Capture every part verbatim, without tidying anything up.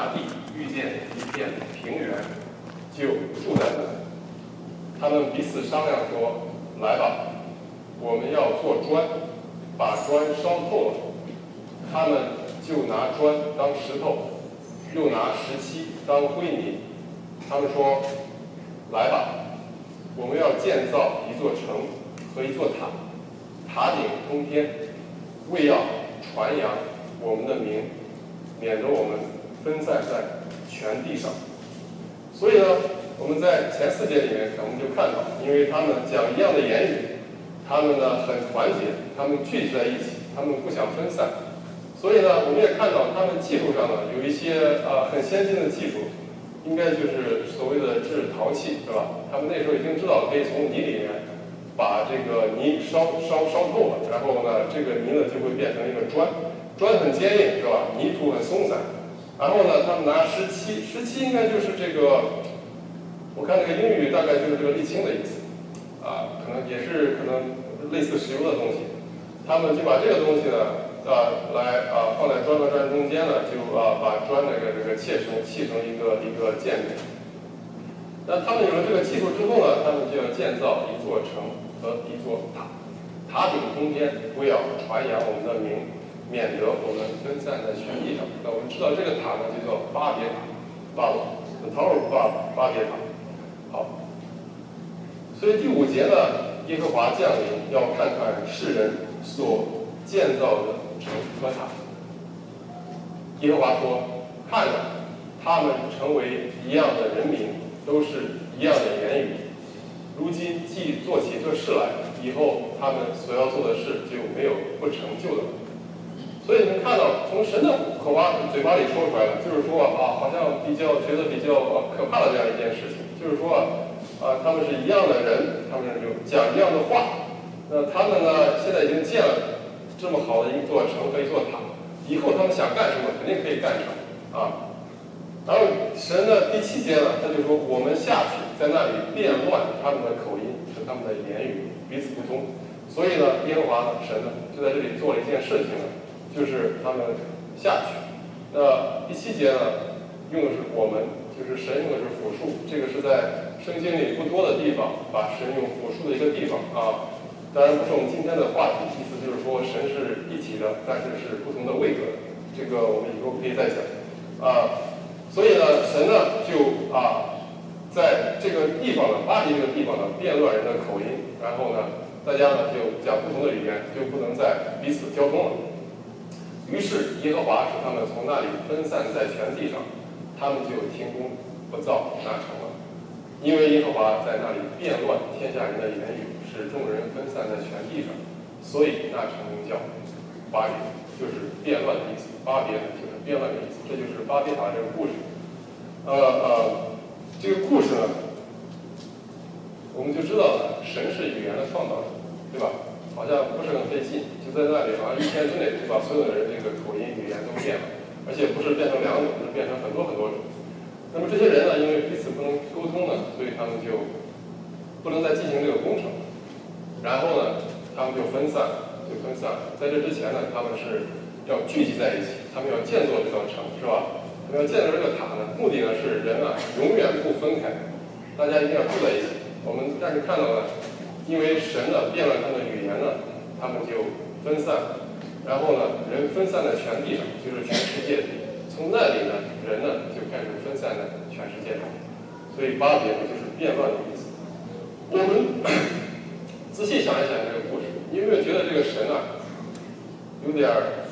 地遇见一片平原，就住在那里。他们彼此商量说：“来吧，我们要做砖，把砖烧透了。”他们就拿砖当石头，又拿石漆当灰泥。他们说：“来吧，我们要建造一座城和一座塔，塔顶通天，为要传扬我们的名，免得我们分散在全地上。”所以呢，我们在前四节里面，我们就看到，因为他们讲一样的言语，他们呢很团结，他们聚集在一起，他们不想分散。所以呢，我们也看到他们技术上呢有一些啊、呃、很先进的技术，应该就是所谓的制陶器，是吧？他们那时候已经知道可以从泥里面把这个泥烧烧烧透了，然后呢，这个泥呢就会变成一个砖，砖很坚硬，是吧？泥土很松散。然后呢，他们拿石漆，石漆应该就是这个，我看这个英语大概就是这个沥青的意思，啊，可能也是可能类似石油的东西。他们就把这个东西呢。啊，来啊，放在砖和砖中间呢，就啊把砖那个这个砌成砌成一个一个建筑。那他们有了这个技术之后呢，他们就要建造一座城和一座塔，塔顶通天，为要传扬我们的名，免得我们分散在全地上。那我们知道这个塔呢，就叫巴别塔，巴罗 ，the Tower of Babel， 巴别塔。好，所以第五节呢，耶和华降临，要看看世人所建造的城和塔。耶和华说：“看啊，他们成为一样的人民，都是一样的言语。如今既做起这事来，以后他们所要做的事就没有不成就的了。”所以你们看到，从神的口巴嘴巴里说出来了，就是说啊，好像比较觉得比较啊可怕的这样一件事情，就是说啊，他们是一样的人，他们有讲一样的话。那他们呢，现在已经建了这么好的一座城和一座塔，以后他们想干什么，肯定可以干什么啊。然后神的第七节呢，他就说我们下去，在那里变乱他们的口音，使他们的言语彼此不通。所以呢，耶和华神呢就在这里做了一件事情呢，就是他们下去。那第七节呢，用的是我们，就是神用的是复数，这个是在圣经里不多的地方，把神用复数的一个地方啊。当然不是我们今天的话题，意思就是说神是一体的，但是是不同的位格。这个我们以后可以再讲啊。所以呢，神呢就啊，在这个地方呢，巴黎这个地方呢，变乱人的口音，然后呢，大家呢就讲不同的语言，就不能再彼此交通了。于是耶和华使他们从那里分散在全地上，他们就停工不造那城了，因为耶和华在那里变乱天下人的言语。使众人分散在全地上，所以那城名叫巴别，就是变乱的意思。巴别就是变乱的意思，这就是巴别塔这个故事。呃呃，这个故事呢，我们就知道了，神是语言的创造者，对吧？好像不是很费劲，就在那里好像一天之内就把所有的人这个口音语言都变了，而且不是变成两种，是变成很多很多种。那么这些人呢，因为彼此不能沟通呢，所以他们就不能再进行这个工程。然后呢，他们就分散，就分散了。在这之前呢，他们是要聚集在一起，他们要建造这座城，是吧？他们要建造这个塔呢，目的呢是人啊永远不分开，大家一定要住在一起。我们但是看到呢，因为神呢变了他们的语言呢，他们就分散，然后呢，人分散在全地上，就是全世界。从那里呢，人呢就开始分散在全世界上。所以巴别就是变乱的意思。我们仔细想一想这个故事，你有没有觉得这个神啊，有点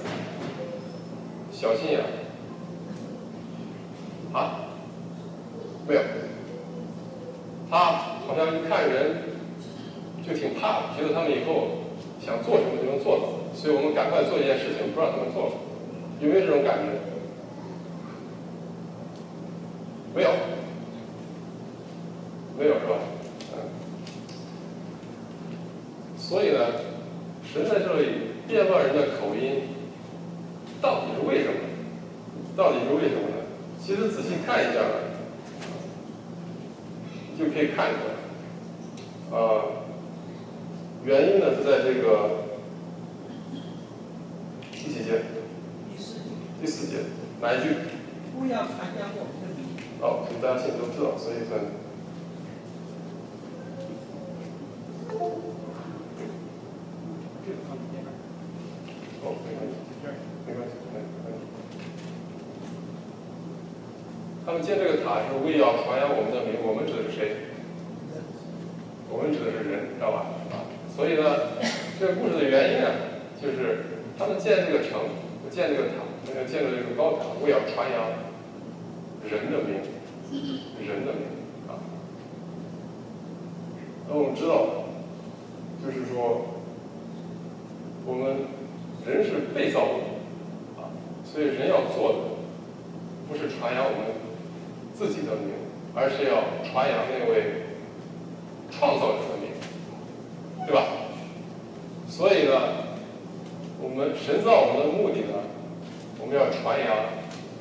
小心眼啊？没有，他好像一看人就挺怕的，觉得他们以后想做什么就能做到，所以我们赶快做一件事情，不让他们做了。有没有这种感觉？没有，没有是吧？所以呢，神在这里变乱人的口音，到底是为什么？到底是为什么呢？其实仔细看一下呢，就可以看出来，呃，原因呢是在这个第几节？第四节。哪一句？ 不要传扬我们的名。 哦，可能大家心里都知道，所以很。 这个放里面。 哦，没关系，没关系，没关系。他们建这个塔是为要传扬我们的名，我们指的是谁？我们指的是人，知道吧？啊，所以呢，这个故事的原因呢，就是他们建这个城，建这个塔，那个建的这个高塔，为要传扬人的名，人的名啊。那我们知道，就是说，我们人是被造物啊，所以人要做的不是传扬我们自己的名，而是要传扬那位创造者的名，对吧？所以呢，我们神造我们的目的呢，我们要传扬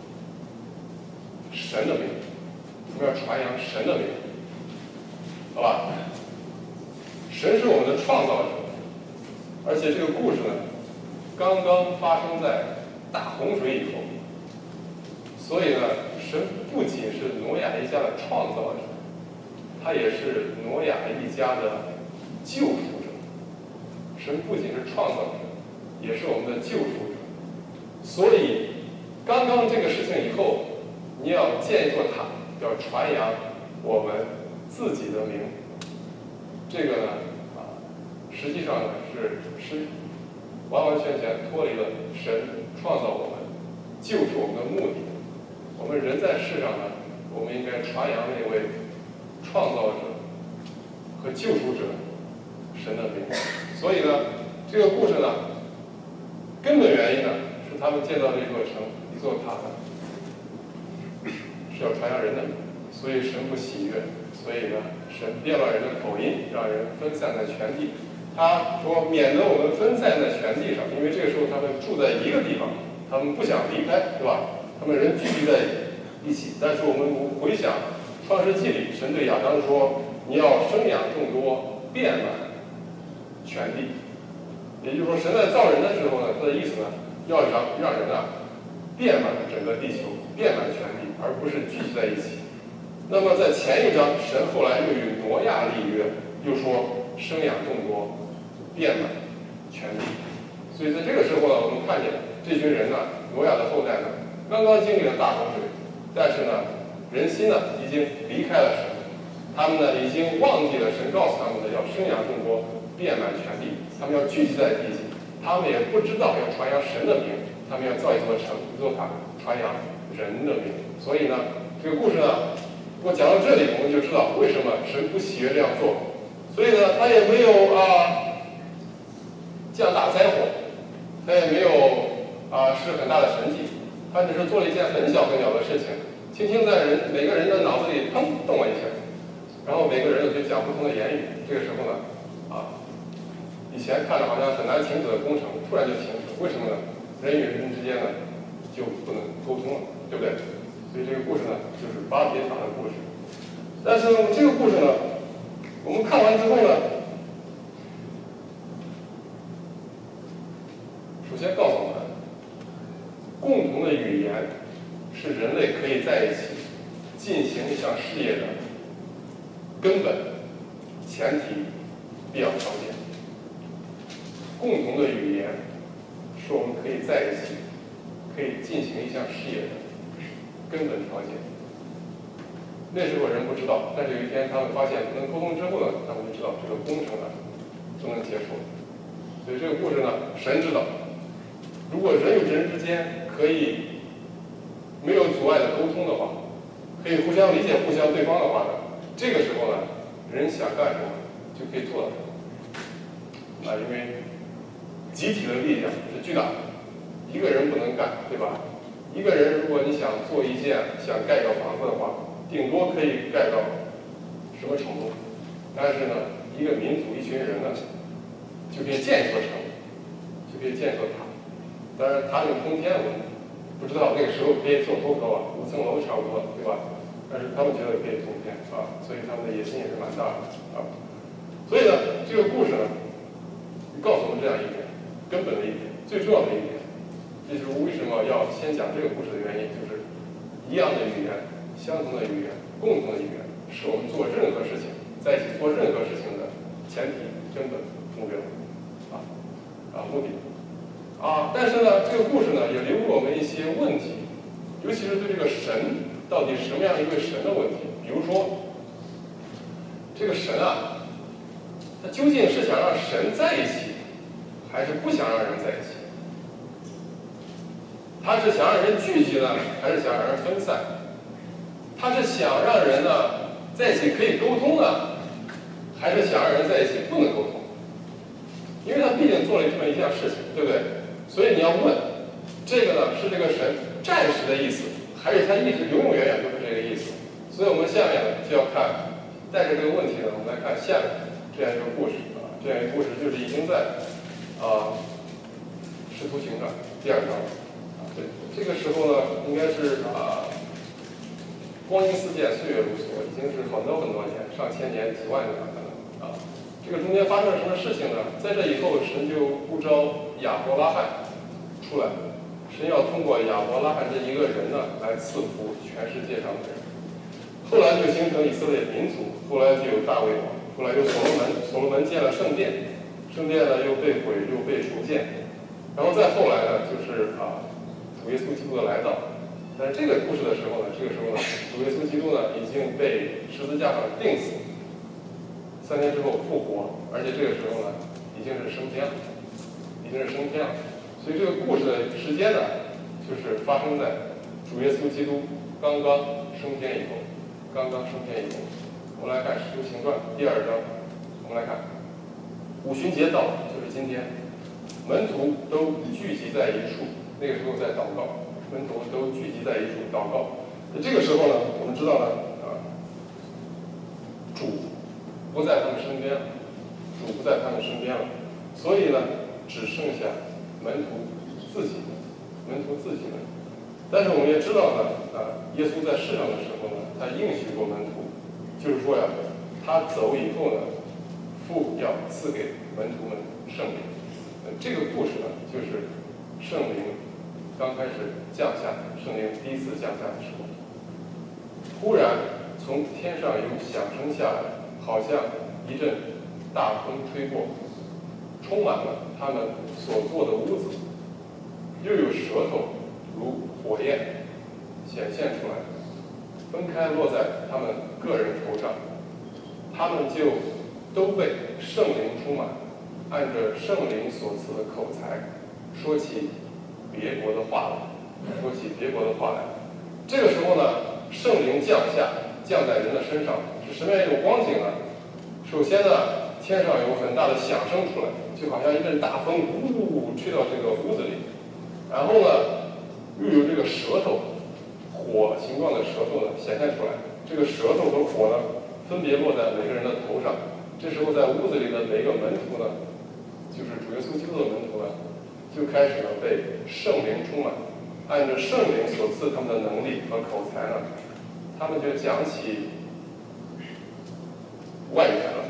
神的名，我们要传扬神的名，好吧？神是我们的创造者，而且这个故事呢，刚刚发生在大洪水以后，所以呢，神不仅是挪亚一家的创造者，他也是挪亚一家的救赎者。神不仅是创造者，也是我们的救赎者。所以，刚刚这个事情以后，你要建一座塔，要传扬我们自己的名。这个呢，啊，实际上呢是是完完全全脱离了神创造我们、救赎我们的目的。我们人在世上呢，我们应该传扬那位创造者和救赎者神的名。所以呢，这个故事呢，根本原因呢是他们建造这座城、一座塔呢，是要传扬人的名，所以神不喜悦。所以呢，神变乱人的口音，让人分散在全地。他说，免得我们分散在全地上，因为这个时候他们住在一个地方，他们不想离开，对吧？他们人聚集在一起。但是我们回想创世纪里，神对亚当说：“你要生养众多，遍满全地。”也就是说，神在造人的时候呢，他的意思呢，要让让人啊遍满整个地球，遍满全地，而不是聚集在一起。那么在前一章，神后来又与挪亚立约，又说生养众多，遍满全地。所以在这个时候呢，我们看见这群人呢，挪亚的后代呢，刚刚经历了大洪水，但是呢，人心呢已经离开了神，他们呢已经忘记了神告诉他们的要生养众多，遍满全地，他们要聚集在一起，他们也不知道要传扬神的名，他们要造一座城、一座塔，传扬人的名。所以呢，这个故事呢，如果讲到这里，我们就知道为什么神不喜悦这样做。所以呢，他也没有啊降大灾祸，他也没有啊施很大的神迹，他只是做了一件很小很小的事情，轻轻在人每个人的脑子里砰动了一下，然后每个人就讲不同的言语。这个时候呢，啊，以前看着好像很难停止的工程，突然就停止，为什么呢？人与人之间呢就不能沟通了，对不对？所以这个故事呢，就是巴别塔的故事。但是呢，这个故事呢，我们看完之后呢，首先告诉我们，共同的语言是人类可以在一起进行一项事业的根本、前提、必要条件。共同的语言是我们可以在一起可以进行一项事业的根本条件。那时候人不知道，但是有一天他们发现能沟通之后呢，他们就知道这个工程呢就能结束。所以这个故事呢，神知道，如果人与人之间可以没有阻碍的沟通的话，可以互相理解、互相对方的话呢，这个时候呢，人想干什么就可以做到什么。啊，因为集体的力量是巨大的，一个人不能干，对吧？一个人如果你想做一件、想盖个房子的话，顶多可以盖到什么程度？但是呢，一个民族、一群人呢，就可以建一座城，就可以建一座塔。当然，塔顶通天，我们不知道那个时候可以做多高啊，五层楼差不多，对吧？但是他们觉得可以通天啊，所以他们的野心也是蛮大的啊。所以呢，这个故事呢，告诉我们这样一点，根本的一点，最重要的一点，这就是为什么要先讲这个故事的原因，就是一样的语言、相同的语言、共同的语言，是我们做任何事情、在一起做任何事情的前提、根本、目标，啊啊目的。啊，但是呢，这个故事呢也留给我们一些问题，尤其是对这个神到底什么样一位神的问题。比如说，这个神啊，他究竟是想让神在一起，还是不想让人在一起？他是想让人聚集呢，还是想让人分散？他是想让人呢在一起可以沟通呢，还是想让人在一起不能沟通？因为他毕竟做了这么一件事情，对不对？所以你要问，这个呢是这个神暂时的意思，还是他一直永永远远都是这个意思？所以我们下面呢就要看，带着这个问题呢，我们来看下面这样一个故事啊，这样一个故事就是已经在啊《使徒行传》第二章啊，对，这个时候呢应该是啊光阴似箭，岁月如梭，已经是很多很多年，上千年、几万年了可能啊。这个中间发生了什么事情呢？在这以后，神就呼召亚伯拉罕出来，神要通过亚伯拉罕这一个人呢，来赐福全世界上的人。后来就形成以色列民族，后来就有大卫王，后来有所罗门，所罗门建了圣殿，圣殿呢又被毁又被重建，然后再后来呢就是啊主耶稣基督的来到。但是这个故事的时候呢，这个时候呢，主耶稣基督呢已经被十字架上钉死，三天之后复活，而且这个时候呢已经是升天了，已经是升天了。所以这个故事的时间呢，就是发生在主耶稣基督刚刚升天以后，刚刚升天以后。我们来看《使徒行传》第二章，我们来看五旬节到了，就是今天，门徒都聚集在一处，那个时候在祷告。门徒都聚集在一处祷告。这个时候呢，我们知道呢，啊，主不在他们身边了，主不在他们身边了，所以呢，只剩下门徒自己，门徒自己们。但是我们也知道呢，啊，耶稣在世上的时候呢，他应许过门徒，就是说呀，他走以后呢，父要赐给门徒们圣灵。呃，这个故事呢，就是圣灵刚开始降下，圣灵第一次降下的时候，忽然从天上有响声下来，好像一阵大风吹过，充满了他们所坐的屋子，又有舌头如火焰显现出来，分开落在他们个人头上，他们就都被圣灵充满，按着圣灵所赐的口才说起别国的话来，说起别国的话来。这个时候呢，圣灵降下，降在人的身上，是什么样一种光景呢？首先呢，天上有很大的响声出来，就好像一阵大风呜吹到这个屋子里。然后呢，又有这个舌头，火形状的舌头呢显现出来。这个舌头和火呢，分别落在每个人的头上。这时候在屋子里的每个门徒呢，就是主耶稣基督的门徒呢，就开始呢被圣灵充满，按照圣灵所赐他们的能力和口才呢，他们就讲起外语言了，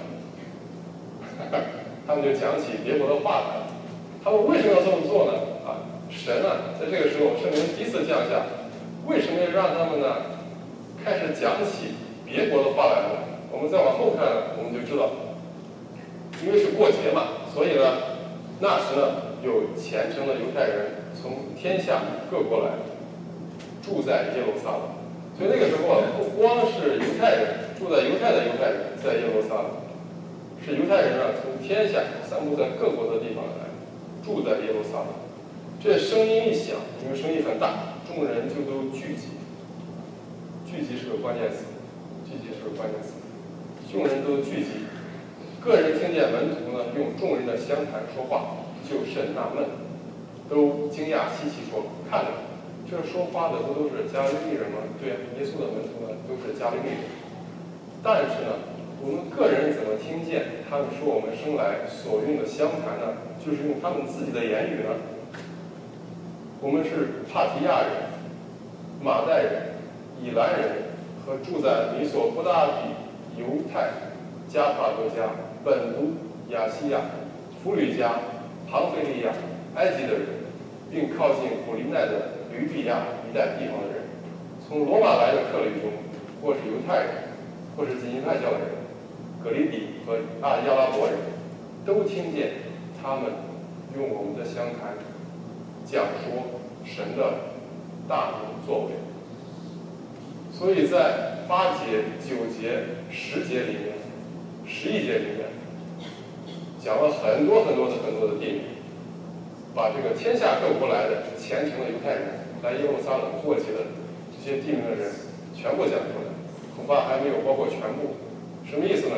他们就讲起别国的话来了。他们为什么要这么做呢？啊，神啊，在这个时候圣灵第一次降下，为什么要让他们呢开始讲起别国的话来呢？我们再往后看，我们就知道，因为是过节嘛，所以呢，那时呢有虔诚的犹太人从天下各国来，住在耶路撒冷。所以那个时候啊，不光是犹太人住在犹太的犹太人在耶路撒冷，是犹太人啊从天下散布在各国的地方来，住在耶路撒冷。这声音一响，因为声音很大，众人就都聚集。聚集是个关键词，聚集是个关键词。众人都聚集，个人听见门徒呢用众人的相谈说话，就甚纳闷，都惊讶稀奇说：“看着，这说话的不都是加利利人吗？”对啊，耶稣的门徒呢都是加利利人。但是呢，我们个人怎么听见他们说我们生来所用的相谈呢？就是用他们自己的言语呢？我们是帕提亚人、马代人、以兰人和住在米索不达比、犹太、加帕多家、本都、亚细亚、弗吕家、庞菲利亚、埃及的人，并靠近古利奈的吕比亚一带地方的人， 从罗马来的客旅中，或是犹太人，或是基因派教的人，格里底和阿亚拉伯人，都听见他们用我们的详谈讲说神的大能作为。所以在八节、九节、十节里面，十一节里面，讲了很多很多的很多的地名，把这个天下各国来的虔诚的犹太人来耶路撒冷过节的这些地名的人全部讲出来，恐怕还没有包括全部。什么意思呢？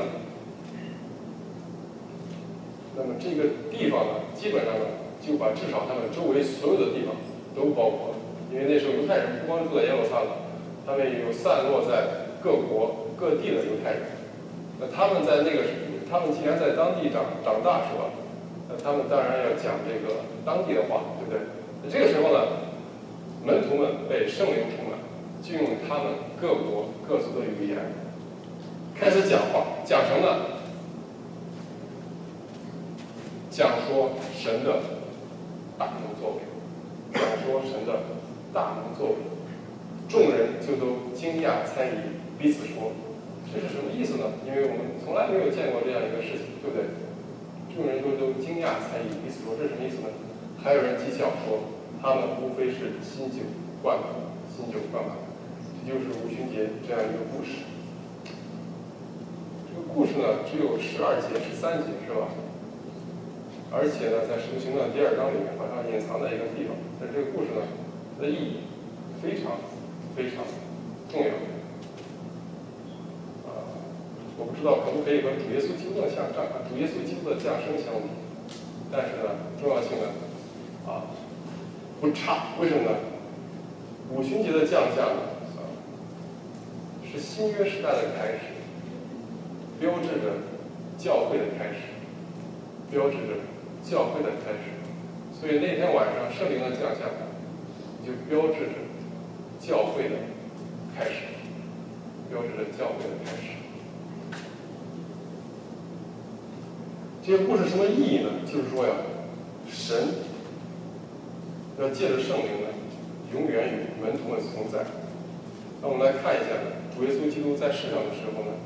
那么这个地方呢，基本上呢就把至少他们周围所有的地方都包括了，因为那时候犹太人不光住在耶路撒冷，他们也有散落在各国各地的犹太人。那他们在那个时，他们既然在当地长长大是吧？那他们当然要讲这个当地的话，对不对？那这个时候呢，门徒们被圣灵充满，就用他们各国各族的语言开始讲话，讲什么呢？讲说神的大能作为，讲说神的大能作为，众人就都惊讶猜疑，彼此说：“这是什么意思呢？因为我们从来没有见过这样一个事情，对不对？”众人都都惊讶猜疑，彼此说：“这是什么意思呢？”还有人讥笑说：“他们无非是新酒灌满，新酒灌满。”这就是五旬节这样一个故事。这个故事呢，只有十二节、十三节，是吧？而且呢，在《使徒行传》第二章里面，好像隐藏在一个地方。但是这个故事呢，它的意义非常非常重要。啊，我不知道可不可以和主耶稣基督的降降主耶稣基督的降生相比，但是呢，重要性呢，啊，不差。为什么呢？五旬节的降下呢，啊，是新约时代的开始，标志着教会的开始，标志着教会的开始。所以那天晚上圣灵的降下，就标志着教会的开始，标志着教会的开始。这个故事什么意义呢？就是说呀，神要借着圣灵呢，永远与门徒们同在。那我们来看一下，主耶稣基督在世上的时候呢，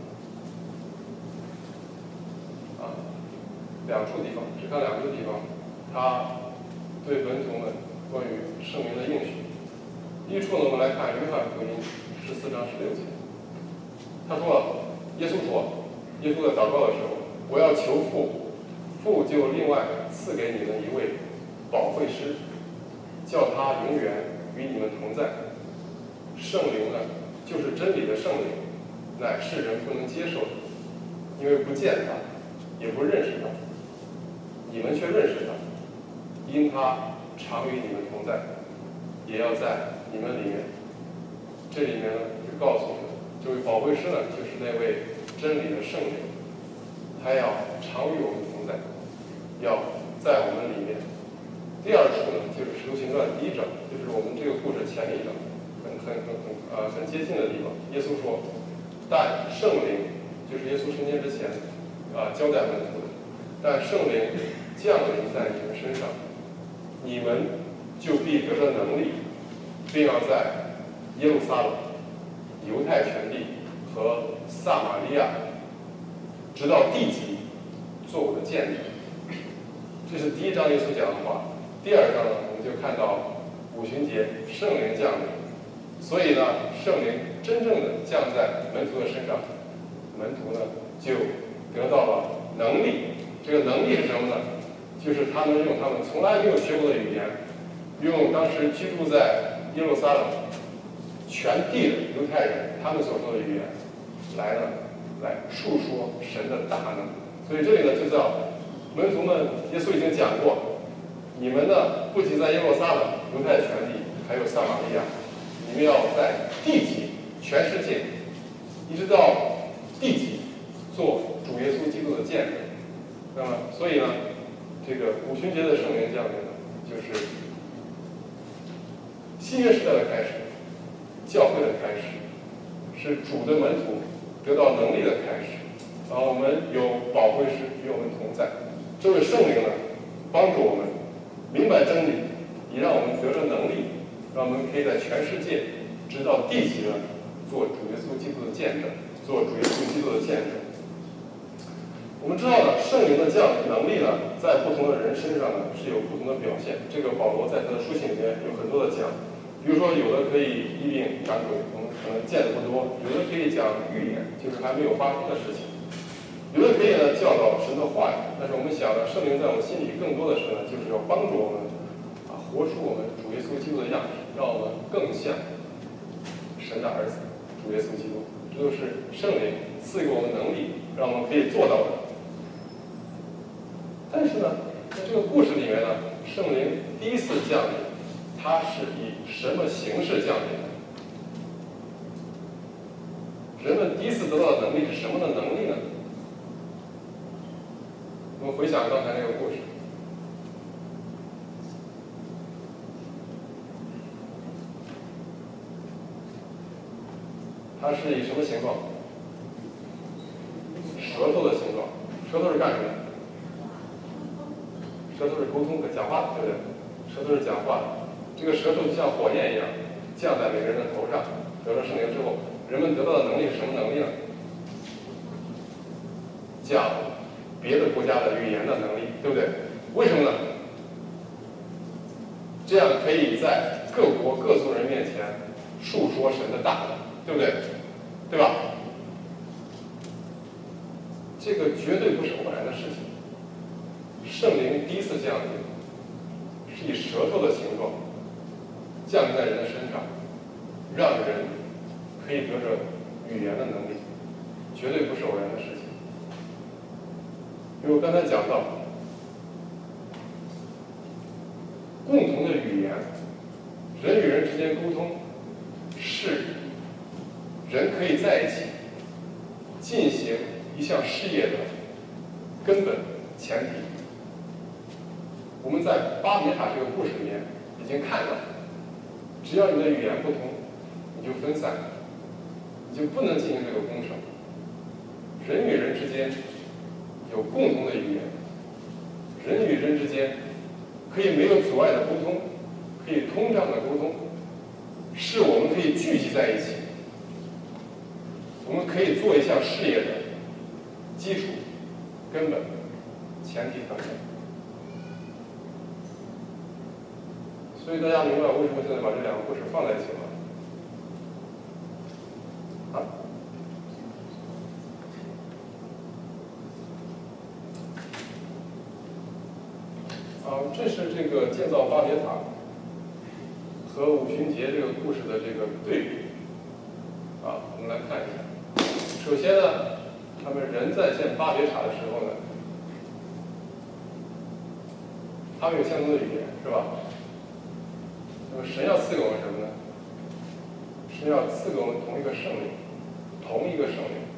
啊，两处地方，只看两处地方，他对门徒们关于圣灵的应许。第一处呢，我们来看约翰福音十四章十六节，他说，耶稣说，耶稣在祷告的时候，我要求父，父就另外赐给你们一位保惠师，叫他永远与你们同在。圣灵呢，就是真理的圣灵，乃世人不能接受的，因为不见他，也不认识他。你们却认识他，因他常与你们同在，也要在你们里面。这里面呢，就告诉我们，这位保惠师呢，就是那位真理的圣灵，他要常与我们同在，要在我们里面。第二处呢，就是《使徒行传》第一章，就是我们这个故事前一章，很很很很呃很接近的地方。耶稣说，但圣灵就是耶稣升天之前啊、呃、交代门徒的，但圣灵降临在你们身上，你们就必得着能力，并要在耶路撒冷、犹太全地和撒玛利亚，直到地极，做我的见证。这是第一章耶稣讲的话。第二章呢，我们就看到五旬节圣灵降临，所以呢，圣灵真正的降在门徒的身上，门徒呢就得到了能力。这个能力是什么呢？就是他们用他们从来没有学过的语言，用当时居住在耶路撒冷全地的犹太人他们所说的语言来呢，来述说神的大能。所以这里呢，就叫门徒们，耶稣已经讲过。你们呢，不仅在耶路撒冷、犹太全地，还有撒玛利亚，你们要在地极、全世界，一直到地极，做主耶稣基督的见证。那么，所以呢，这个五旬节的圣灵降临呢，就是新约时代的开始，教会的开始，是主的门徒得到能力的开始。然后我们有保惠师与我们同在，这位圣灵呢，帮助我们明白真理，也让我们得着能力，让我们可以在全世界直到地级呢做主耶稣基督的见证，做主耶稣基督的见证。我们知道呢，圣灵的降能力呢，在不同的人身上呢是有不同的表现。这个保罗在他的书信里面有很多的讲，比如说有的可以医病赶鬼，我们可能见的不多；有的可以讲预言，就是还没有发生的事情；有的可以呢教导神的话语。但是我们想呢，圣灵在我们心里更多的是呢，就是要帮助我们啊，活出我们主耶稣基督的样式，让我们更像神的儿子主耶稣基督。这就是圣灵赐给我们能力，让我们可以做到的。但是呢，在这个故事里面呢，圣灵第一次降临，它是以什么形式降临的？人们第一次得到的能力是什么的能力呢？我们回想刚才那个故事，它是以什么形状？舌头的形状。舌头是干什么的？舌头是沟通的、讲话的，对不对？舌头是讲话的。这个舌头就像火焰一样，降在每个人的头上。得了圣灵之后，人们得到的能力是什么能力呢？讲别的国家的语言的能力，对不对？为什么呢？这样可以在各国各族人面前述说神的大能，对不对？对吧？这个绝对不是偶然的事情。圣灵第一次降临，是以舌头的形状降临在人的身上，让人可以得着语言的能力，绝对不是偶然的事情。因为我刚才讲到，共同的语言，人与人之间沟通，是人可以在一起进行一项事业的根本前提。我们在巴别塔这个故事里面已经看到，只要你的语言不同，你就分散，你就不能进行这个工程。人与人之间有共同的语言，人与人之间可以没有阻碍的沟通，可以通畅的沟通，是我们可以聚集在一起，我们可以做一项事业的基础、根本、前提条件。所以大家明白为什么现在把这两个故事放在一起了？啊？啊，这是这个建造巴别塔和五旬节这个故事的这个对比。啊，我们来看一下。首先呢，他们人在建巴别塔的时候呢，他们有相同的语言，是吧？那么神要赐给我们什么呢？神要赐给我们同一个圣灵，同一个圣灵。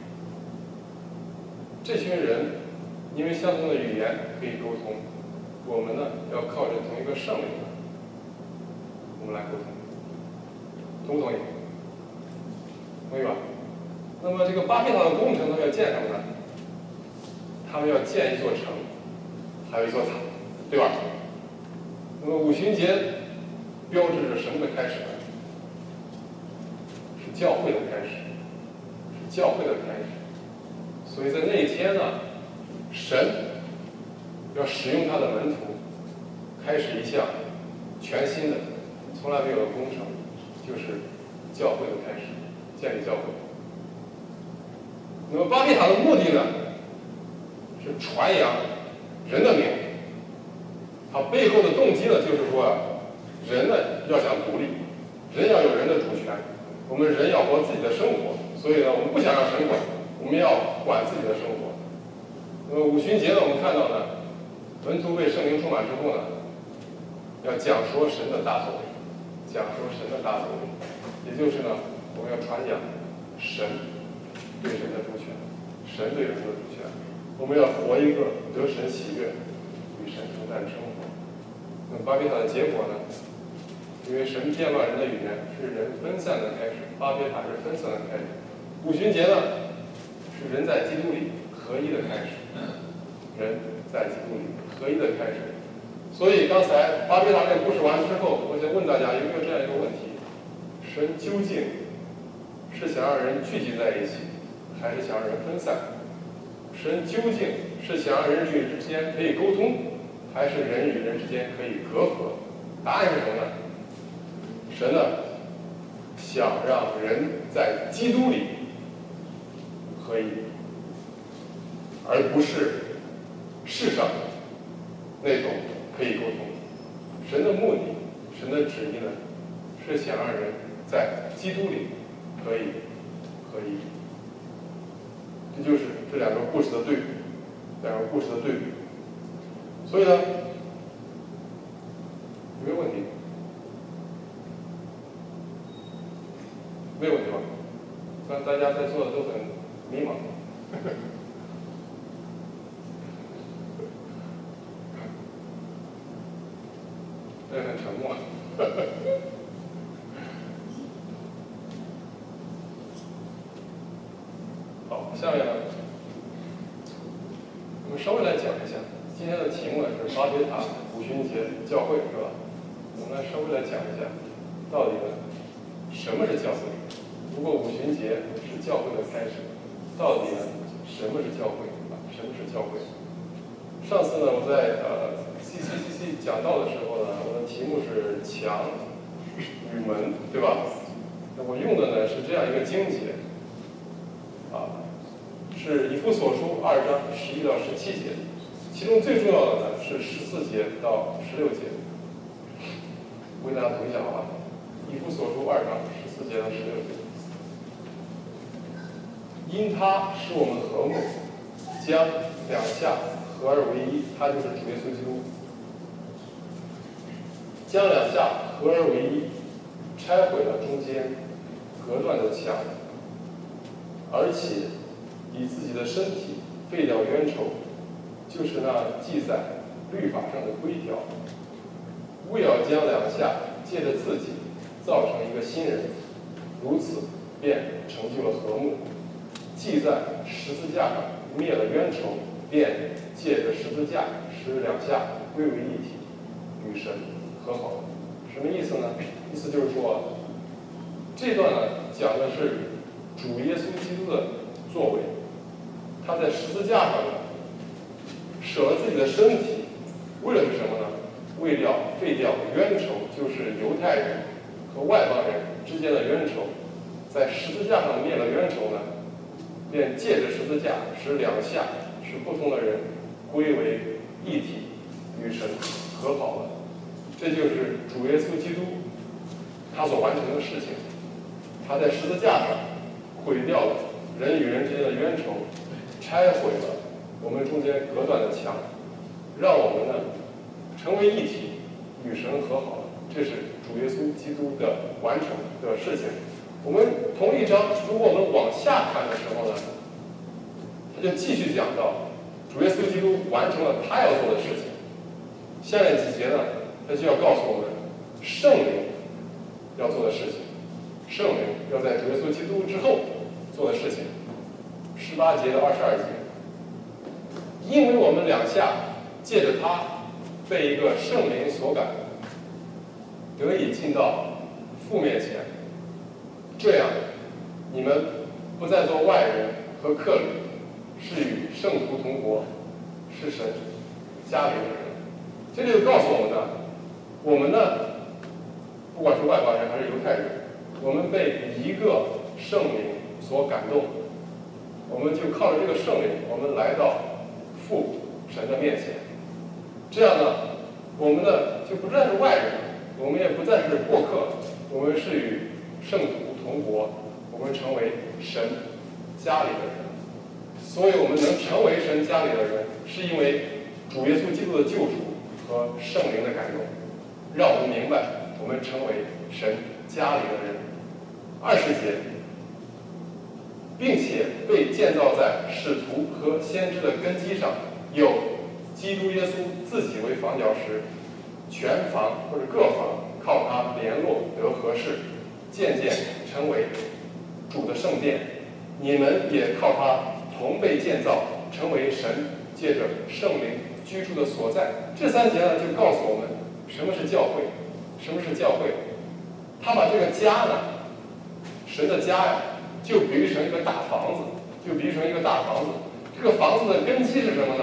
这群人因为相同的语言可以沟通，我们呢要靠着同一个圣灵，我们来沟通，同不同意？同意吧？那么这个巴别塔的工程，他们要建什么呢？他们要建一座城，还有一座塔，对吧？那么五旬节标志着什么的开始呢？是教会的开始，是教会的开始。所以在那一天呢，神要使用他的门徒，开始一项全新的、从来没有的工程，就是教会的开始，建立教会。那么巴别塔的目的呢，是传扬人的命。它背后的动机呢，就是说啊，人呢要想独立，人要有人的主权，我们人要活自己的生活，所以呢，我们不想让神管，我们要管自己的生活。那么五旬节呢，我们看到呢，门徒被圣灵充满之后呢，要讲说神的大作为，讲说神的大作为，也就是呢，我们要传讲神对人的主权，神对人的主权，我们要活一个得神喜悦、与神同在的生活。那么巴别塔的结果呢？因为神变乱人的语言是人分散的开始，巴别塔是分散的开始。五旬节呢，是人在基督里合一的开始，人在基督里合一的开始。所以刚才巴别塔这个故事完之后，我想问大家有没有这样一个问题： 神究竟是想让人聚集在一起，还是想让人分散？神究竟是想让人与人之间可以沟通，还是人与人之间可以隔阂？答案是什么呢？神呢，想让人在基督里合一，而不是世上那种可以沟通。神的目的，神的旨意呢，是想让人在基督里可以合一。这就是这两个故事的对比，两个故事的对比。所以呢，有没有问题？没有问题吧？看大家在座的都很迷茫。也很沉默。好，下面呢，我们稍微来讲一下今天的题目呢是巴别塔五旬节教会，是吧？我们来稍微来讲一下，到底呢什么是教会？如果五旬节是教会的开始，到底呢什么是教会啊？什么是教会？上次呢我在呃 C C C C 讲道的时候呢，我的题目是墙与门，对吧？那我用的呢是这样一个经节，啊，是以弗所书二章十一到十七节，其中最重要的呢是十四节到十六节。我给大家读一下好吧？以弗所书二章十四节到十六节。因他使我们和睦，将两下合而为一，他就是主耶稣基督。将两下合而为一，拆毁了中间隔断的墙，而且以自己的身体废掉冤仇，就是那记在律法上的规条，务要将两下借着自己造成一个新人，如此便成就了和睦。记在十字架上灭了冤仇，便借着十字架使两下归为一体，与神和好。什么意思呢？意思就是说，这段呢讲的是主耶稣基督的作为，他在十字架上呢舍了自己的身体，为了是什么呢？为了废掉冤仇，就是犹太人和外邦人之间的冤仇，在十字架上灭了冤仇呢，便借着十字架使两下使不同的人归为一体，与神和好了。这就是主耶稣基督他所完成的事情。他在十字架上毁掉了人与人之间的冤仇，拆毁了我们中间隔断的墙，让我们呢成为一体，与神和好了。这是主耶稣基督的完成的事情。我们同一章，如果我们往下看的时候呢，他就继续讲到主耶稣基督完成了他要做的事情。下面几节呢，他就要告诉我们圣灵要做的事情，圣灵要在主耶稣基督之后做的事情。十八节到二十二节，因为我们两下借着他被一个圣灵所感，得以进到父面前，这样你们不再做外人和客旅，是与圣徒同国，是神家里的人。这里就告诉我们呢，我们呢，不管是外邦人还是犹太人，我们被一个圣灵所感动，我们就靠着这个圣灵，我们来到父神的面前。这样呢，我们呢就不再是外人，我们也不再是过客，我们是与圣徒同国，我们成为神家里的人。所以我们能成为神家里的人，是因为主耶稣基督的救赎和圣灵的感动，让我们明白我们成为神家里的人。二十节，并且被建造在使徒和先知的根基上，有基督耶稣自己为房角石，全房或者各房靠他联络得合适，渐渐成为主的圣殿。你们也靠他同被建造，成为神借着圣灵居住的所在。这三节呢，就告诉我们什么是教会，什么是教会。他把这个家呢神的家呀，就比喻成一个大房子，就比喻成一个大房子。这个房子的根基是什么呢？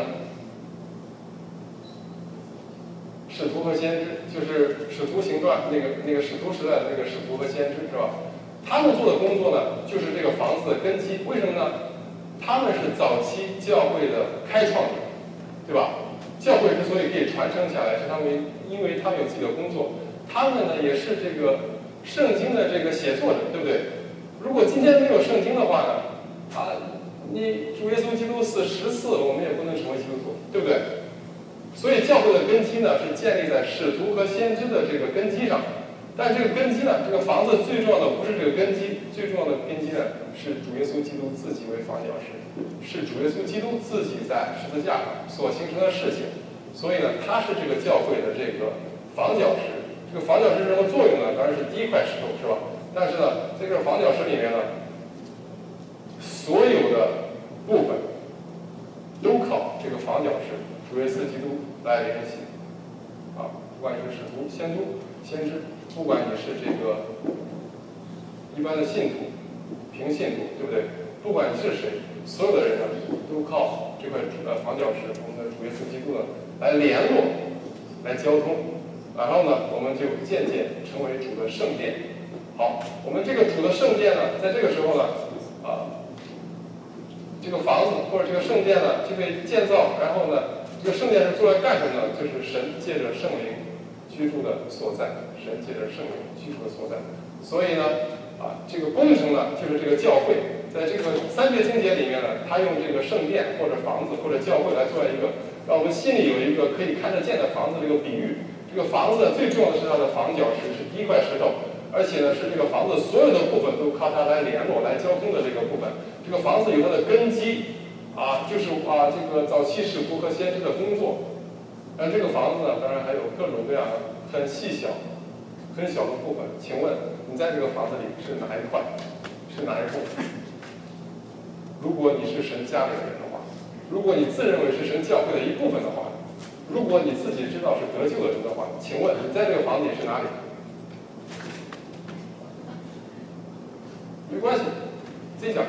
使徒和先知，就是使徒行传那个那个使徒时代的那个使徒和先知是吧？他们做的工作呢，就是这个房子的根基。为什么呢？他们是早期教会的开创者，对吧？教会之所以可以传承下来，是他们因为他们有自己的工作，他们呢也是这个圣经的这个写作者，对不对？如果今天没有圣经的话呢，啊，你主耶稣基督死十次，我们也不能成为基督徒，对不对？所以教会的根基呢是建立在使徒和先知的这个根基上。但这个根基呢，这个房子最重要的不是这个根基，最重要的根基呢是主耶稣基督自己为房角石，是主耶稣基督自己在十字架上所形成的事情。所以呢，它是这个教会的这个房角石。这个房角石什么作用呢？当然是第一块石头，是吧？但是呢，在这个房角石里面呢，所有的部分都靠这个房角石主耶稣基督来联系。啊，不管是使徒、先知、先知。不管你是这个一般的信徒、平信徒，对不对？不管你是谁，所有的人呢，都靠这块呃房角石，我们的主耶稣基督呢，来联络、来交通。然后呢，我们就渐渐成为主的圣殿。好，我们这个主的圣殿呢，在这个时候呢，啊，这个房子或者这个圣殿呢，就被建造。然后呢，这个圣殿是做来干什么呢？就是神借着圣灵居住的所在。神借着圣灵居住的所在，所以呢，啊，这个工程呢，就是这个教会，在这个三节经节里面呢，他用这个圣殿或者房子或者教会来做一个，让我们心里有一个可以看得见的房子这个比喻。这个房子最重要的是它的房角石，是第一块石头，而且呢是这个房子所有的部分都靠它来联络、来交通的这个部分。这个房子有它的根基，啊，就是啊这个早期使徒和先知的工作。而这个房子呢，当然还有各种各样的很细小。很小的部分，请问你在这个房子里是哪一块？是哪一部分？如果你是神家里的人的话，如果你自认为是神教会的一部分的话，如果你自己知道是得救的人的话，请问你在这个房子里是哪里？没关系，自己讲。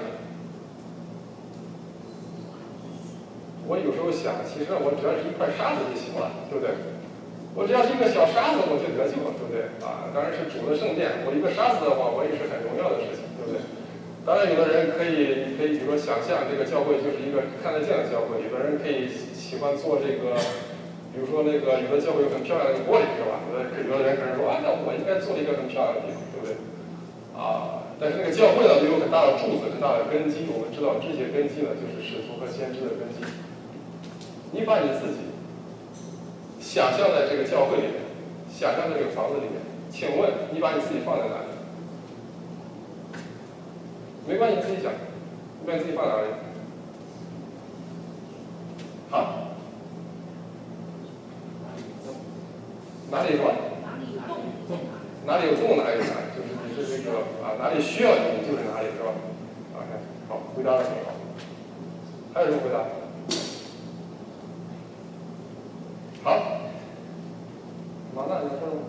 我有时候想，其实我只要是一块沙子就行了，对不对？我只要是一个小沙子，我就得救了，对不对？啊，当然是主的圣殿。我一个沙子的话，我也是很荣耀的事情，对不对？当然，有的人可以可以，比如说想象这个教会就是一个看得见的教会；有的人可以喜欢做这个，比如说那个有的教会有很漂亮的玻璃，是吧？有的有的人可能说啊，那我应该做一个很漂亮的地方，对不对？啊，但是那个教会呢，有很大的柱子，很大的根基。我们知道这些根基呢，就是使徒和先知的根基。你把你自己想象在这个教会里面，想象在这个房子里面，请问你把你自己放在哪里？没关系，你自己想，你把你自己放哪里？好，哪里乱？哪里有洞哪里有哪里，就是你是这个啊，哪里需要你就是哪里，是吧？啊，好，回答的很好。还有什么回答？好，马娜，你说什么？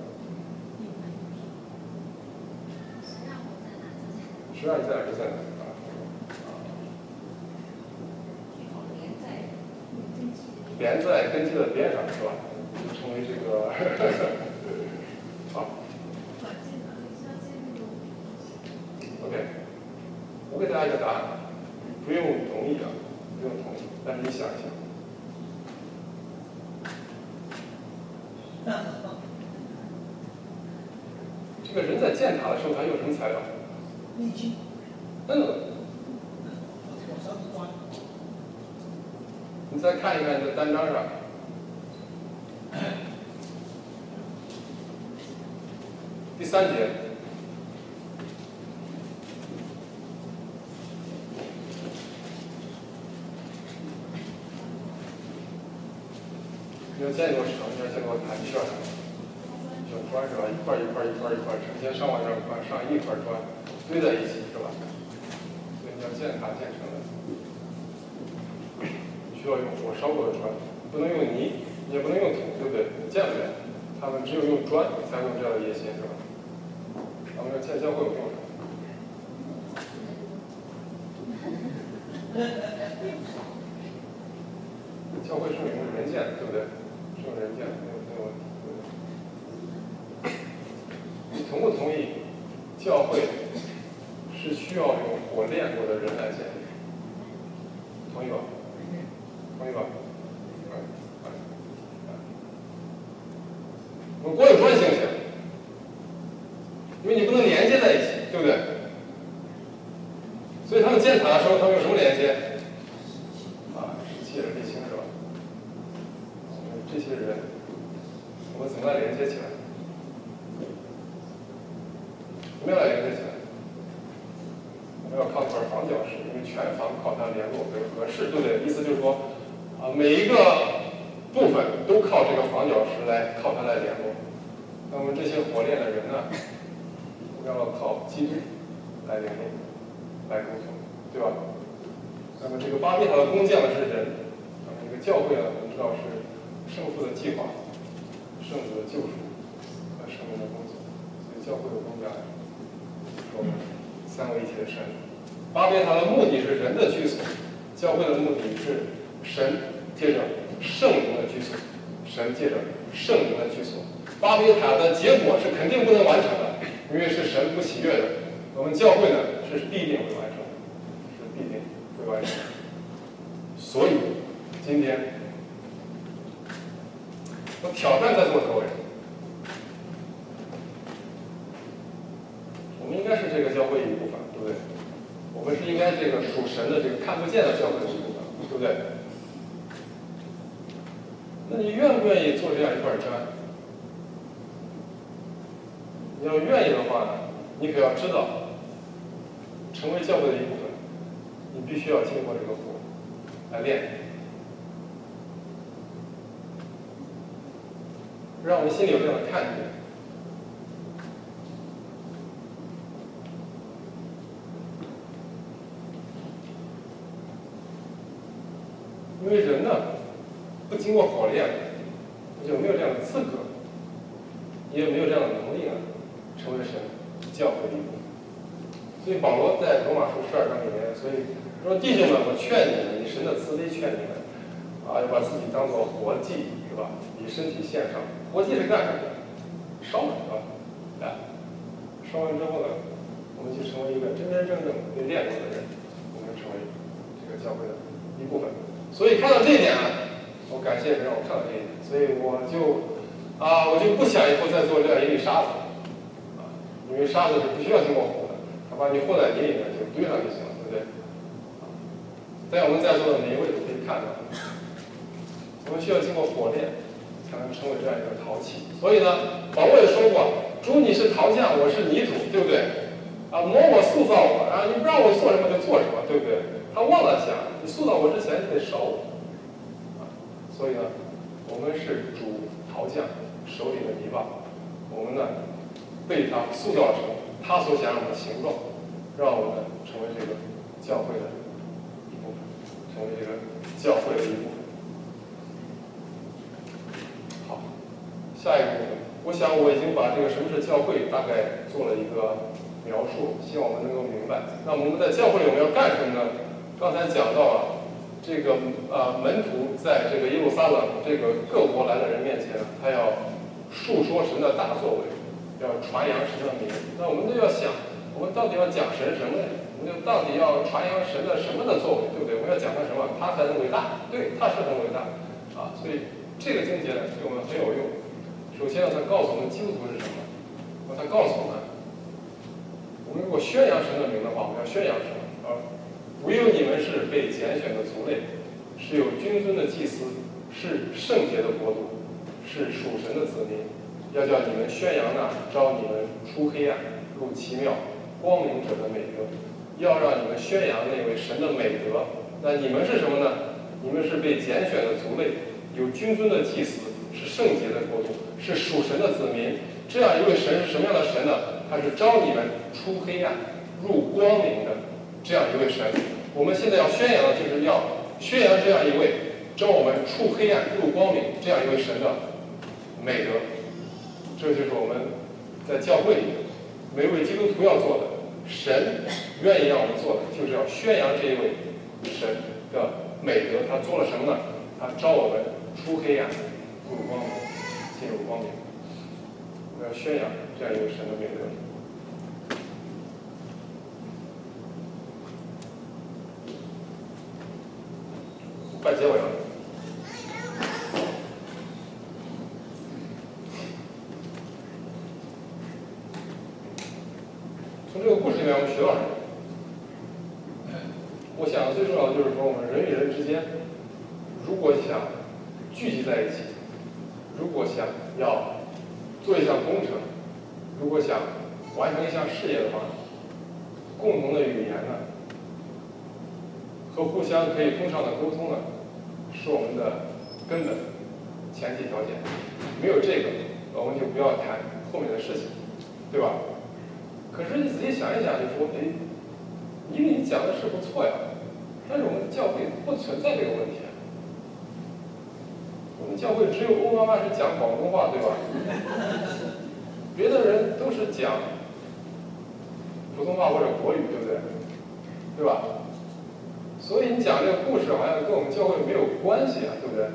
实让你在哪就在哪啊？连在根基的边上是吧？就成为这个好。OK， 我给大家一个答案，不用同意啊，不用同意，但是你想一想。这个人在建塔的时候，他用什么材料？ 沥青。 嗯。你再看一看你的单张上，第三节。你有见过什么？你有见过弹片儿？小砖是吧？一块一块一块一块，成千上万张砖，上亿块砖堆在一起是吧？所以你要建塔建成的，需要用火烧过的砖，不能用泥，你也不能用土，对不对？你建不了。他们只有用砖才有这样的野心，是吧？他们要建教会有用什么？ 教会是用人建，对不对？是用人建，没有没有问题。你同不同意？教会是需要用火炼过的人来建立，同意吧？同意吧？嗯嗯嗯。我们光有砖行不行？因为你不能连接在一起，对不对？所以他们建塔的时候，他们用什么连接？啊，石器人沥青是吧？这些人，我们怎么来连接起来？怎么样来连接起来？我们要靠一块防脚石，因为全房靠它联络为合适，对不对？意思就是说，啊，每一个部分都靠这个防脚石来靠它来联络。那么这些火炼的人呢，我们要靠基督来联络，来沟通，对吧？那么这个巴别塔的工匠是人，那么这个教会呢，我们知道是圣父的计划、圣子的救赎和圣灵的工作，所以教会的工匠是我们三位一体的神。巴别塔的目的是人的居所，教会的目的是神接着圣灵的居所，神接着圣灵的居所。巴别塔的结果是肯定不能完成的，因为是神不喜悦的。我们教会呢是必定会完成的，是必定会完成的。所以今天我挑战在座各位，我们应该是这个教会一部分，对不对？我们是应该这个属神的这个看不见的教会的一部分，对不对？那你愿不愿意做这样一块砖？你要愿意的话呢，你可要知道，成为教会的一部分，你必须要经过这个火来练。让我们心里有这样的看见。因为人呢，不经过火炼，你就没有这样的资格，你也没有这样的能力呢，成为神教会的一部分。所以保罗在罗马书十二章里面，所以说弟兄们，我劝你们，以神的慈悲劝你们，啊，要把自己当作活祭，是吧？以身体献上。活祭是干什么的？烧是吧？啊，烧完之后呢，我们就成为一个真真正正被炼过的人，我们成为这个教会的一部分。所以看到这一点啊，我感谢神让我看到这一点，所以我就啊，我就不想以后再做这样一粒沙子啊，因为沙子是不需要经过火的，它把你和在泥里面就堆上就行了，对不对？在我们在座的每一位都可以看到，我们需要经过火炼，才能成为这样一个陶器。所以呢，保罗也说过：“主，你是陶匠，我是泥土，对不对？啊，磨我塑造我，啊，你不让我做什么就做什么，对不对？”他忘了讲，你塑造我之前你得烧我，啊，所以呢，我们是主陶匠手里的泥巴，我们呢被他塑造成他所想要的形状，让我们成为这个教会的一部分，成为这个教会的一部分。好，下一个部分，我想我已经把这个什么是教会大概做了一个描述，希望我们能够明白。那我们在教会里我们要干什么呢？刚才讲到了，这个呃门徒在这个耶路撒冷这个各国来的人面前，他要述说神的大作为，要传扬神的名。那我们都要想，我们到底要讲神什么呢？我们就到底要传扬神的什么的作为，对不对？我们要讲他什么？他很伟大，对，他是很伟大啊。所以这个经节呢对我们很有用。首先呢，他告诉我们基督徒是什么？他告诉我们，我们如果宣扬神的名的话，我们要宣扬什么？啊，唯有你们是被拣选的族类，是有君尊的祭司，是圣洁的国度，是属神的子民。要叫你们宣扬那招你们出黑暗入奇妙光明者的美德，要让你们宣扬那位神的美德。那你们是什么呢？你们是被拣选的族类，有君尊的祭司，是圣洁的国度，是属神的子民。这样一位神是什么样的神呢？他是招你们出黑暗入光明的这样一位神。我们现在要宣扬的就是要宣扬这样一位招我们出黑暗入光明这样一位神的美德。这就是我们在教会里每位基督徒要做的，神愿意让我们做的，就是要宣扬这一位神的美德，他做了什么呢？他召我们出黑暗，入光明，进入光明。我们要宣扬这样一个神的美德。快结尾了。从这个故事里面，我们学到什么？我想最重要的就是说，我们人与人之间，如果想聚集在一起，如果想要做一项工程，如果想完成一项事业的话，共同的语言呢，和互相可以通畅的沟通呢，是我们的根本前提条件。没有这个，我们就不要谈后面的事情，对吧？可是你仔细想一想，就说，哎，因为你讲的是不错呀，但是我们教会不存在这个问题啊。我们教会只有欧妈妈是讲广东话，对吧？别的人都是讲普通话或者国语，对不对？对吧？所以你讲这个故事好像跟我们教会没有关系啊，对不对？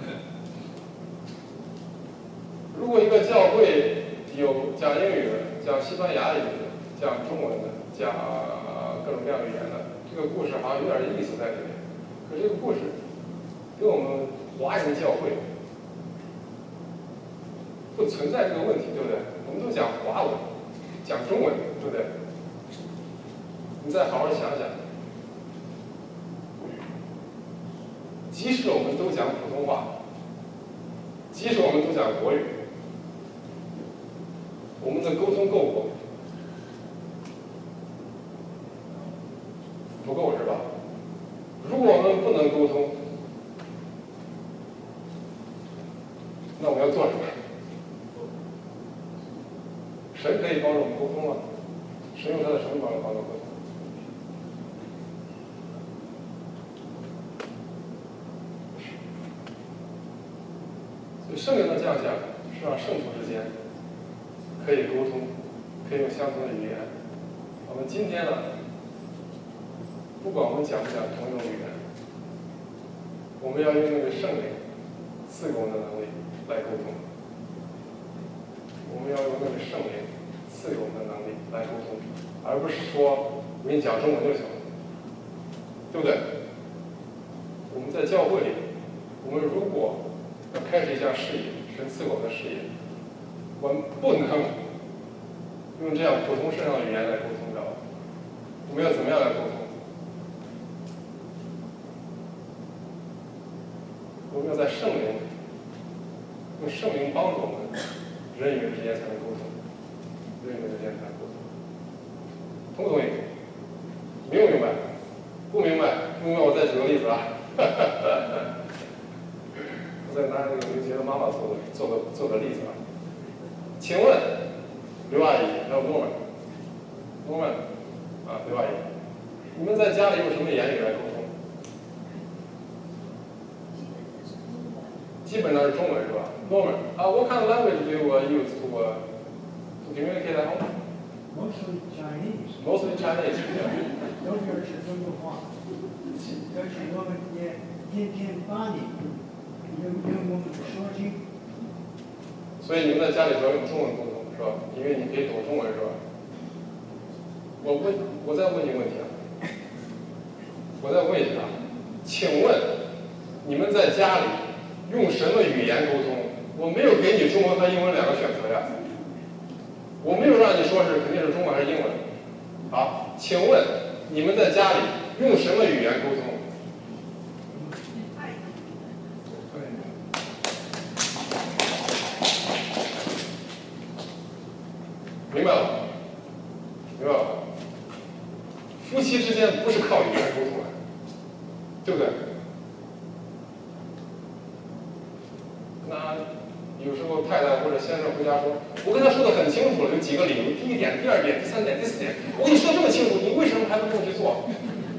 如果一个教会有讲英语的、讲西班牙语的、讲中文的、讲各种各样语言的，这个故事好像有点意思在里面。可这个故事跟我们华人教会不存在这个问题，对不对？我们都讲华文，讲中文，对不对？你再好好想想，即使我们都讲普通话，即使我们都讲国语，我们的沟通够不够？不够是吧？如果我们不能沟通，那我们要做什么？神可以帮助我们沟通吗？神用他的什么帮助帮助沟通？所以圣灵的降下是让圣徒之间可以沟通，可以用相同的语言。我们今天呢，不管我们讲不讲同一种语言，我们要用那个圣灵赐给我们的能力来沟通。我们要用那个圣灵赐给我们的能力来沟通，而不是说我给你讲中文就行了，对不对？我们在教会里，我们如果要开始一项事业，神赐给我们的事业，我们不能用这样普通圣上的语言来沟通，知道吧？我们要怎么样来沟通？我们要在圣灵，用圣灵帮助我们，人与人之间才能沟通，人与人之间才能沟通。同不同意？明不明白？不明白？不明白，我再举个例子啊。我再拿那个刘杰的妈妈做的做个做个例子啊。请问刘阿姨还有诺曼，诺曼啊，刘阿姨，你们在家里用什么言语来沟通？基本上是中文是吧？诺曼啊 ，What kind of language do you use to uh, to communicate at home? Mostly Chinese. Mostly Chinese. 都是中国话，而且我们也天天帮你，用用我们的手机。 所以你们在家里主要用中文沟通是吧？因为你可以懂中文是吧？我问，我再问你个问题啊，我再问一下，请问你们在家里用什么语言沟通？我没有给你中文和英文两个选择呀，我没有让你说是肯定是中文还是英文。好，请问你们在家里用什么语言沟通？明白了，明白了。夫妻之间不是靠语言沟通的，对不对？那有时候太太或者先生回家说，我跟他说的很清楚了，有几个理由，第一点、第二点、第三点、第四点，我跟你说这么清楚，你为什么还不这么去做？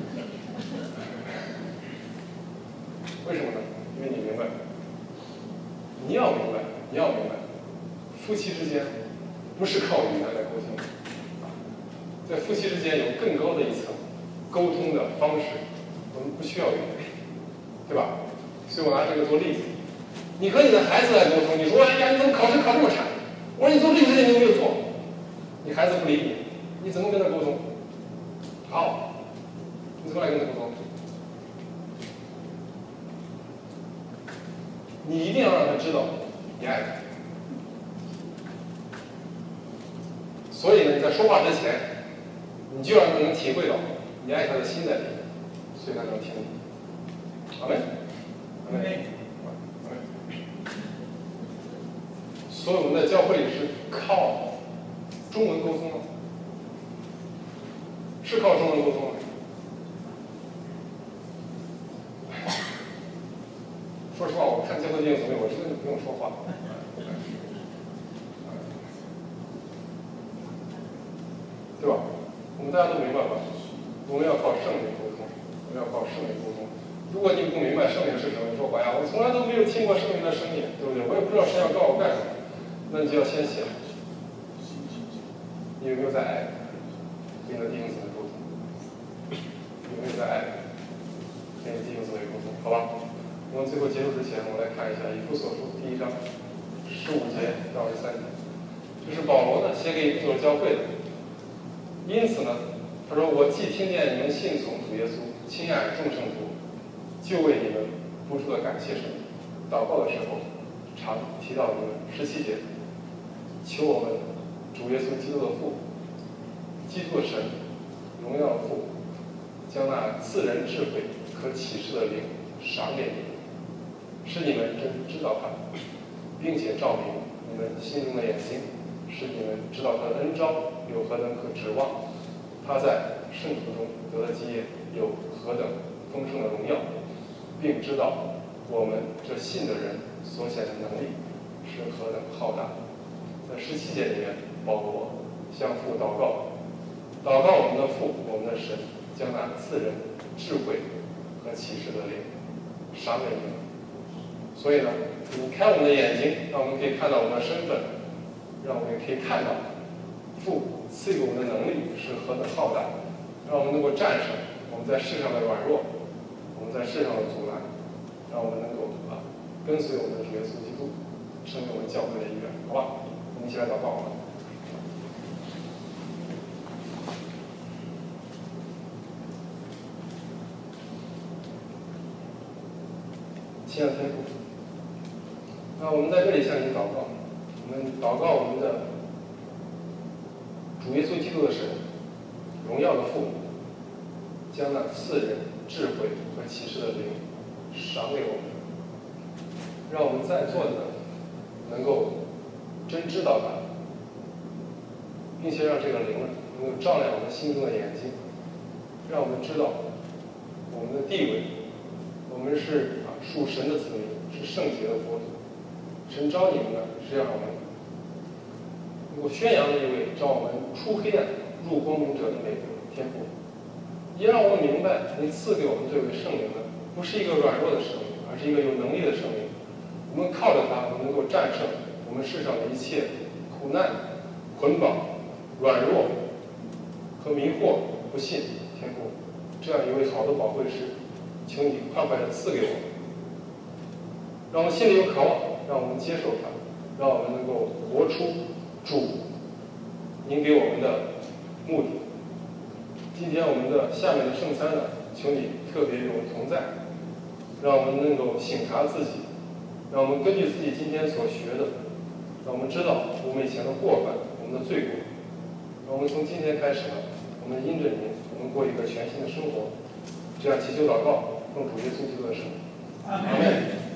为什么呢？因为你明白，你要明白，你要明白，夫妻之间不是靠语言来沟通，在夫妻之间有更高的一层沟通的方式， 我们不需要语言，对吧？所以我拿这个做例子。你和你的孩子来沟通，你说：“哎呀，你怎么考试考这么差？”我说：“你做这个事情你有没有做？”你孩子不理你，你怎么跟他沟通？好，你怎么来跟他沟通？你一定要让他知道你爱他。所以呢，你在说话之前，你就让他能体会到你爱他的心在里面，所以他能听你。好没？好没？好没？所以我们在教会里是靠中文沟通吗？是靠中文沟通吗？说实话，我看教会电影组里，我真的不用说话。对吧？我们大家都明白吧？我们要靠圣灵沟通，我们要靠圣灵沟通。如果你不明白圣灵是什么，你说：“哎呀，我从来都没有听过圣灵的声音，对不对？我也不知道神要告我干什么。”那你就要先想，你有没有在爱跟你的弟兄姊妹沟通？有没有在爱跟你的弟兄姊妹沟通？好吧？我们最后结束之前，我们来看一下以弗所书第一章十五节到十三节，这是保罗呢写给以弗所教会的。因此呢，他说：“我既听见你们信从主耶稣，亲爱众圣徒，就为你们不住的感谢神。祷告的时候，常提到你们。”十七节，求我们主耶稣基督的父，基督的神，荣耀的父，将那赐人智慧和启示的灵赏给你们，使你们真知道他，并且照明你们心中的眼睛，使你们知道他的恩召有何等可指望，他在圣徒中得的基业有何等丰盛的荣耀，并知道我们这信的人所显的能力是何等浩大。在十七节里面，保罗向父祷告，祷告我们的父，我们的神，将那赐人智慧和启示的灵赏给你们。所以呢，你开我们的眼睛，让我们可以看到我们的身份，让我们也可以看到父赐给我们的能力是何等浩大，让我们能够战胜我们在世上的软弱，我们在世上的阻拦，让我们能够啊跟随我们的主耶稣基督，成为我们教会的一员，好吧？我们一起来祷告吧。亲爱的天父，那我们在这里向你祷告，我们祷告我们的主耶稣基督的神，荣耀的父，将那赐人智慧和启示的灵赏给我们，让我们在座的能够真知道他，并且让这个灵呢能够照亮我们心中的眼睛，让我们知道我们的地位，我们是啊属神的子民，是圣洁的国度。神召你们呢，是让我们能够宣扬的一位召我们出黑暗入光明者的美德天赋，也让我们明白，你赐给我们这位圣灵呢，不是一个软弱的生命，而是一个有能力的生命。我们靠着它，我们能够战胜我们世上的一切苦难、捆绑、软弱和迷惑、不信。天父，这样一位好的宝贵师，求你快快的赐给我们，让我们心里有渴望，让我们接受它，让我们能够活出主您给我们的目的。今天我们的下面的圣餐呢，求你特别与我们同在，让我们能够省察自己，让我们根据自己今天所学的，让我们知道我们以前的过犯，我们的罪过，让我们从今天开始呢，我们因着您，我们过一个全新的生活。这样祈求祷告，奉主耶稣基督的圣名，阿门。